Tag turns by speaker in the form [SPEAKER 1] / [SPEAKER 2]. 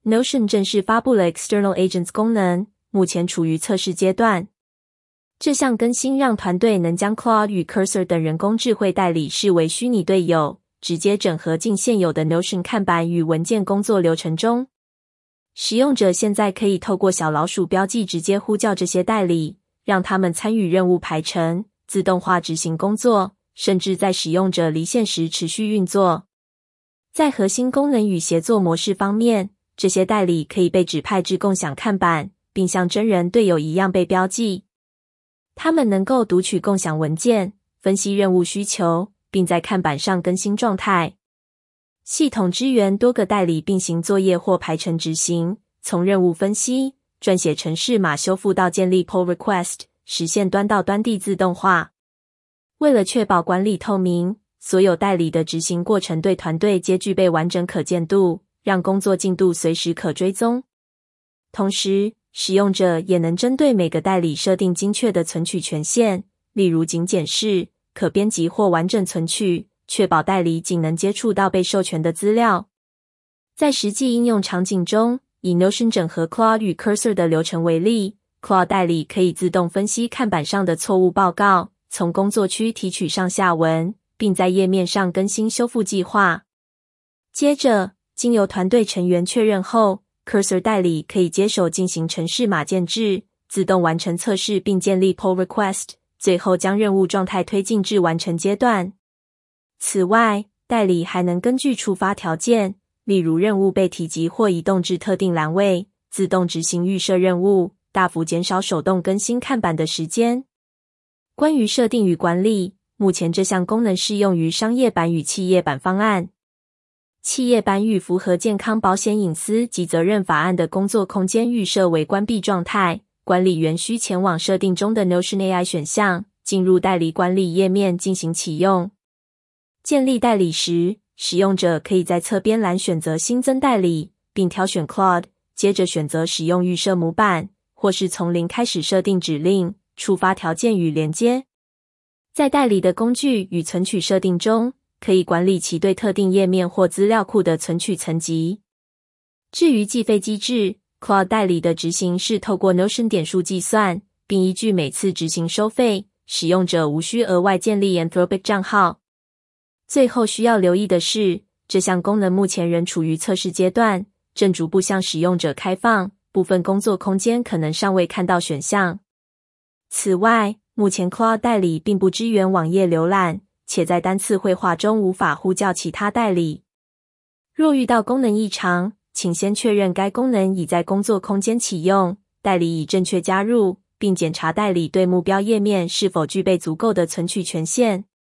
[SPEAKER 1] Notion 正式发布了 External Agents 功能，目前处于测试阶段。这项更新让团队能将 Claude 与 Cursor 等人工智慧代理视为虚拟队友，直接整合进现有的 Notion 看板与文件工作流程中。使用者现在可以透过小老鼠标记直接呼叫这些代理，让他们参与任务排程、自动化执行工作，甚至在使用者离线时持续运作。在核心功能与协作模式方面，这些代理可以被指派至共享看板，并像真人队友一样被标记。他们能够读取共享文件，分析任务需求，并在看板上更新状态。系统支援多个代理并行作业或排程执行，从任务分析、撰写程式码修复到建立 pull request， 实现端到端地自动化。为了确保管理透明，所有代理的执行过程对团队皆具备完整可见度，让工作进度随时可追踪。同时，使用者也能针对每个代理设定精确的存取权限，例如仅检视、可编辑或完整存取，确保代理仅能接触到被授权的资料。在实际应用场景中，以 Notion 整合 Claude 与 Cursor 的流程为例， Claude 代理可以自动分析看板上的错误报告，从工作区提取上下文，并在页面上更新修复计划。接着，经由团队成员确认后， Cursor 代理可以接手进行程式码建制，自动完成测试并建立 pull request， 最后将任务状态推进至完成阶段。此外，代理还能根据触发条件，例如任务被提及或移动至特定栏位，自动执行预设任务，大幅减少手动更新看板的时间。关于设定与管理，目前这项功能适用于商业版与企业版方案。企业版与符合健康保险隐私及责任法案的工作空间预设为关闭状态，管理员需前往设定中的 Notion AI 选项，进入代理管理页面进行启用。建立代理时，使用者可以在侧边栏选择新增代理，并挑选 Claude， 接着选择使用预设模板，或是从零开始设定指令、触发条件与连接。在代理的工具与存取设定中，可以管理其对特定页面或资料库的存取层级。至于计费机制， Claude 代理的执行是透过 Notion 点数计算，并依据每次执行收费，使用者无需额外建立 Anthropic 账号。最后需要留意的是，这项功能目前仍处于测试阶段，正逐步向使用者开放，部分工作空间可能尚未看到选项。此外，目前 Claude 代理并不支援网页浏览，且在单次绘画中无法呼叫其他代理。若遇到功能异常，请先确认该功能已在工作空间启用，代理已正确加入，并检查代理对目标页面是否具备足够的存取权限。